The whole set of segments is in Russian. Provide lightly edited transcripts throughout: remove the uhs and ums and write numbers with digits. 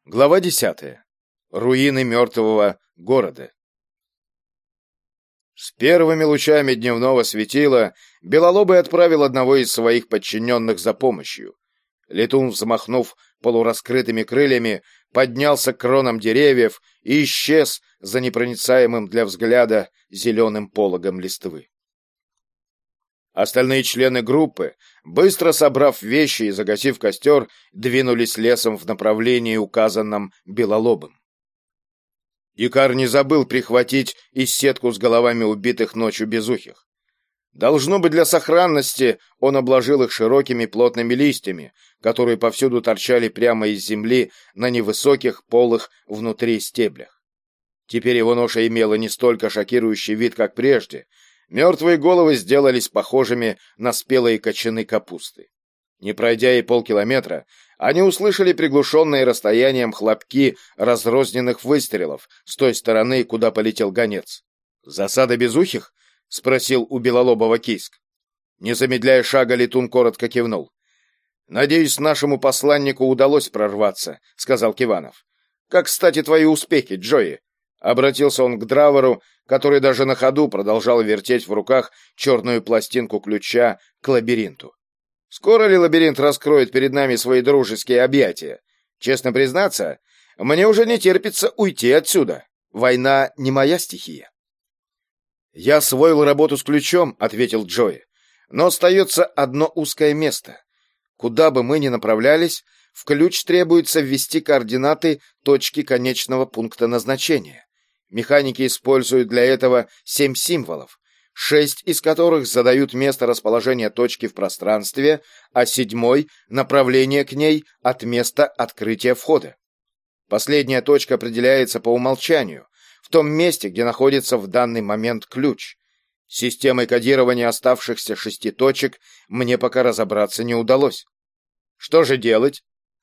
Глава 10. Руины мертвого города. С первыми лучами дневного светила Белолобый отправил одного из своих подчиненных за помощью. Летун, взмахнув полураскрытыми крыльями, поднялся к кронам деревьев и исчез за непроницаемым для взгляда зеленым пологом листвы. Остальные члены группы, быстро собрав вещи и загасив костер, двинулись лесом в направлении, указанном Белолобым. Икар не забыл прихватить и сетку с головами убитых ночью безухих. Должно быть, для сохранности он обложил их широкими плотными листьями, которые повсюду торчали прямо из земли на невысоких полых внутри стеблях. Теперь его ноша имела не столько шокирующий вид, как прежде. Мертвые головы сделались похожими на спелые кочаны капусты. Не пройдя и полкилометра, они услышали приглушенные расстоянием хлопки разрозненных выстрелов с той стороны, куда полетел гонец. «Засада безухих?» — спросил у Белолобова Кийск. Не замедляя шага, Летун коротко кивнул. «Надеюсь, нашему посланнику удалось прорваться», — сказал Киванов. «Как, кстати, твои успехи, Джои?» Обратился он к Дравору, который даже на ходу продолжал вертеть в руках черную пластинку ключа к лабиринту. «Скоро ли лабиринт раскроет перед нами свои дружеские объятия? Честно признаться, мне уже не терпится уйти отсюда. Война не моя стихия». «Я освоил работу с ключом», — ответил Джои. «Но остается одно узкое место. Куда бы мы ни направлялись, в ключ требуется ввести координаты точки конечного пункта назначения. Механики используют для этого 7 символов, 6 из которых задают место расположения точки в пространстве, а 7-й — направление к ней от места открытия входа. Последняя точка определяется по умолчанию, в том месте, где находится в данный момент ключ. С системой кодирования оставшихся 6 точек мне пока разобраться не удалось. Что же делать?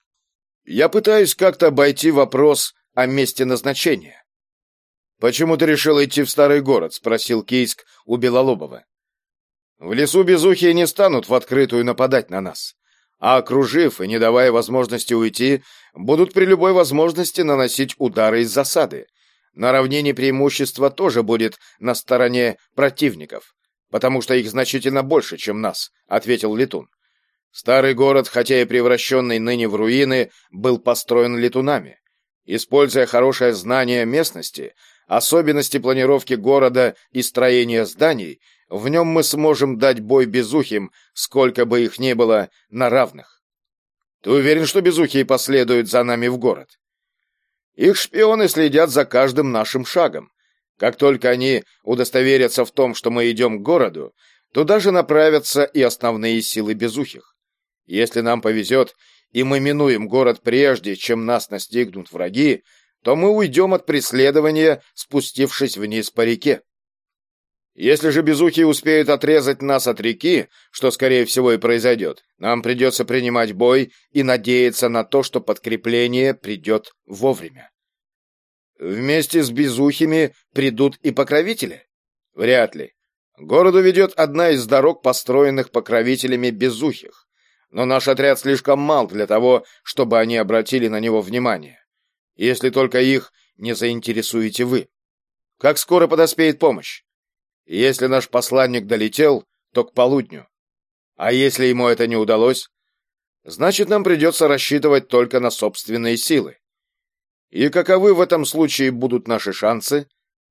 Я пытаюсь как-то обойти вопрос о месте назначения. «Почему ты решил идти в старый город?» — спросил Кийск у Белолобова. «В лесу безухие не станут в открытую нападать на нас, а окружив и не давая возможности уйти, будут при любой возможности наносить удары из засады. На равнине преимущество тоже будет на стороне противников, потому что их значительно больше, чем нас», — ответил Летун. «Старый город, хотя и превращенный ныне в руины, был построен летунами. Используя хорошее знание местности, особенности планировки города и строения зданий, в нем мы сможем дать бой безухим, сколько бы их ни было, на равных. Ты уверен, что безухие последуют за нами в город? Их шпионы следят за каждым нашим шагом. Как только они удостоверятся в том, что мы идем к городу, туда же направятся и основные силы безухих. Если нам повезет, и мы минуем город прежде, чем нас настигнут враги, то мы уйдем от преследования, спустившись вниз по реке. Если же безухие успеют отрезать нас от реки, что, скорее всего, и произойдет, нам придется принимать бой и надеяться на то, что подкрепление придет вовремя. Вместе с безухими придут и покровители? Вряд ли. К городу ведет одна из дорог, построенных покровителями безухих, но наш отряд слишком мал для того, чтобы они обратили на него внимание. Если только их не заинтересуете вы. Как скоро подоспеет помощь? Если наш посланник долетел, то к полудню. А если ему это не удалось, значит, нам придется рассчитывать только на собственные силы. И каковы в этом случае будут наши шансы?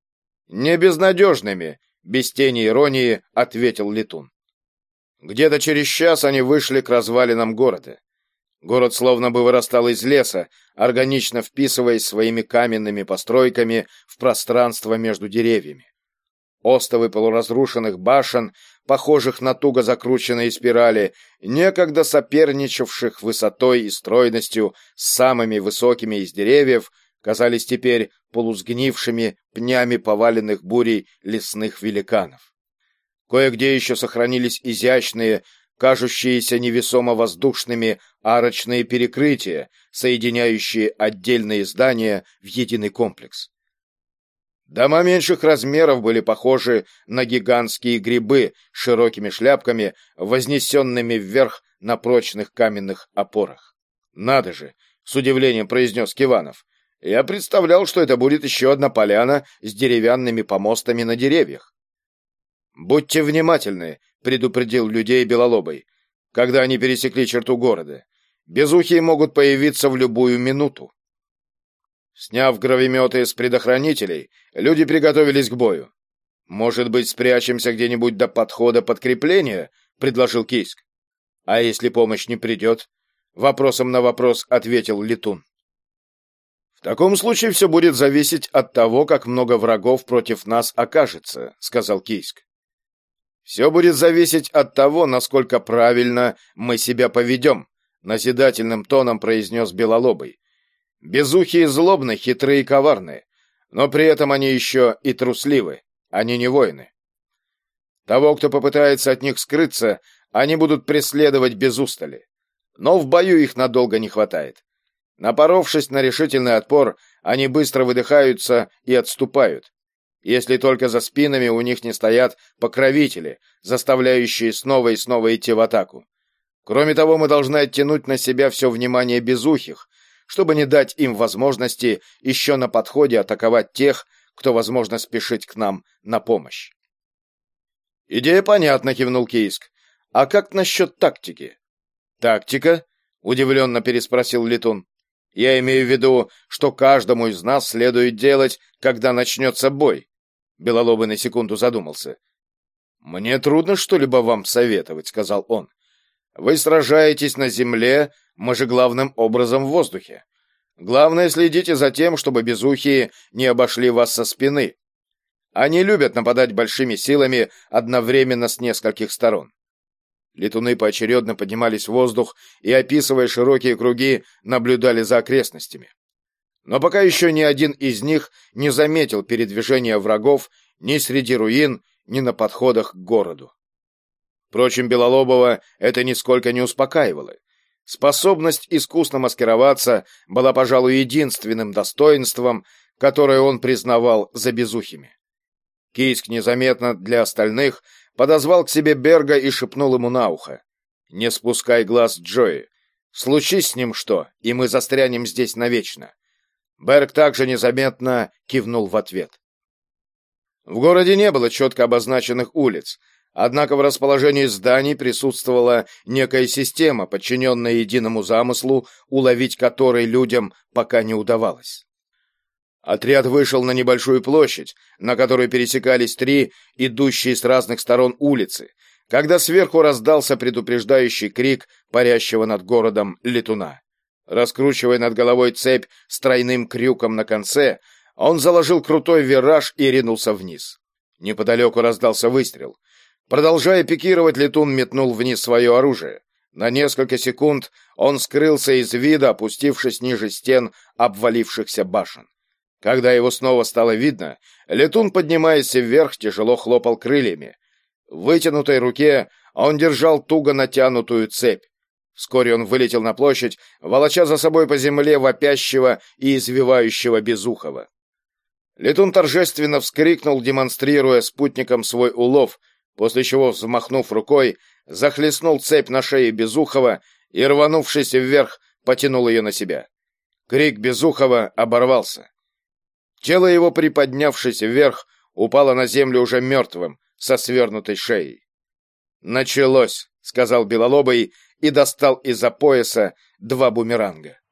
Не безнадежными, без тени иронии, ответил Летун. Где-то через час они вышли к развалинам города. Город словно бы вырастал из леса, органично вписываясь своими каменными постройками в пространство между деревьями. Остовы полуразрушенных башен, похожих на туго закрученные спирали, некогда соперничавших высотой и стройностью с самыми высокими из деревьев, казались теперь полусгнившими пнями поваленных бурей лесных великанов. Кое-где еще сохранились изящные, кажущиеся невесомо воздушными арочные перекрытия, соединяющие отдельные здания в единый комплекс. Дома меньших размеров были похожи на гигантские грибы с широкими шляпками, вознесенными вверх на прочных каменных опорах. Надо же, с удивлением произнес Киванов. «Я представлял, что это будет еще одна поляна с деревянными помостами на деревьях». «Будьте внимательны», — предупредил людей Белолобый, когда они пересекли черту города. «Безухие могут появиться в любую минуту». Сняв гравиметы с предохранителей, люди приготовились к бою. «Может быть, спрячемся где-нибудь до подхода подкрепления?» — предложил Кийск. «А если помощь не придет?» — вопросом на вопрос ответил Летун. «В таком случае все будет зависеть от того, как много врагов против нас окажется», — сказал Кийск. «Все будет зависеть от того, насколько правильно мы себя поведем», — назидательным тоном произнес Белолобый. «Безухие злобны, хитрые и коварные, но при этом они еще и трусливы, они не воины. Того, кто попытается от них скрыться, они будут преследовать без устали. Но в бою их надолго не хватает. Напоровшись на решительный отпор, они быстро выдыхаются и отступают. Если только за спинами у них не стоят покровители, заставляющие снова и снова идти в атаку. Кроме того, мы должны оттянуть на себя все внимание безухих, чтобы не дать им возможности еще на подходе атаковать тех, кто, возможно, спешит к нам на помощь». «Идея понятна», — кивнул Кийск. «А как насчет тактики?» «Тактика?» — удивленно переспросил Летун. «Я имею в виду, что каждому из нас следует делать, когда начнется бой». Белолобый на секунду задумался. «Мне трудно что-либо вам советовать», — сказал он. «Вы сражаетесь на земле, мы же главным образом в воздухе. Главное, следите за тем, чтобы безухие не обошли вас со спины. Они любят нападать большими силами одновременно с нескольких сторон». Летуны поочередно поднимались в воздух и, описывая широкие круги, наблюдали за окрестностями. Но пока еще ни один из них не заметил передвижения врагов ни среди руин, ни на подходах к городу. Впрочем, Белолобова это нисколько не успокаивало. Способность искусно маскироваться была, пожалуй, единственным достоинством, которое он признавал за безухими. Кийск незаметно для остальных подозвал к себе Берга и шепнул ему на ухо: «Не спускай глаз Джои. Случись с ним что, и мы застрянем здесь навечно». Берг также незаметно кивнул в ответ. В городе не было четко обозначенных улиц, однако в расположении зданий присутствовала некая система, подчиненная единому замыслу, уловить который людям пока не удавалось. Отряд вышел на небольшую площадь, на которой пересекались три идущие с разных сторон улицы, когда сверху раздался предупреждающий крик парящего над городом летуна. Раскручивая над головой цепь с тройным крюком на конце, он заложил крутой вираж и ринулся вниз. Неподалеку раздался выстрел. Продолжая пикировать, летун метнул вниз свое оружие. На несколько секунд он скрылся из вида, опустившись ниже стен обвалившихся башен. Когда его снова стало видно, летун, поднимаясь вверх, тяжело хлопал крыльями. В вытянутой руке он держал туго натянутую цепь. Вскоре он вылетел на площадь, волоча за собой по земле вопящего и извивающего безухого. Летун торжественно вскрикнул, демонстрируя спутникам свой улов, после чего, взмахнув рукой, захлестнул цепь на шее безухого и, рванувшись вверх, потянул ее на себя. Крик безухого оборвался. Тело его, приподнявшись вверх, упало на землю уже мертвым, со свернутой шеей. «Началось», — сказал Белолобый и достал из-за пояса два бумеранга.